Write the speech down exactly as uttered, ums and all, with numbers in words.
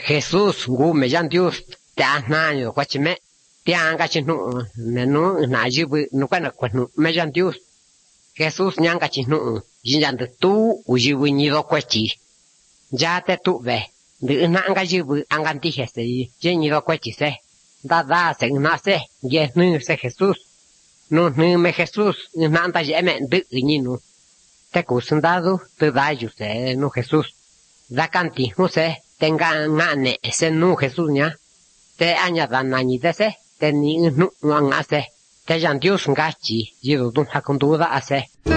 Jesús ngu me jan Dios ta na yo kwa chime tianga chinu me nu na jibu nu kana kwa nu me jan Dios Jesús nyanga chinu jinjan tu ujibu ni do kwa chi ya te tu ve de na anga jibu anga ti hese je ni do kwa chi se da da se na se ye nu se Jesús no nu me Jesús na anta je me de ni nu te ku sandado te da ju se no Jesús da canti no se tenga ngane ese nu Jesús nya te aña dana ni de se te ni nu nga se te jan Dios ngachi yido dun hakunduda ase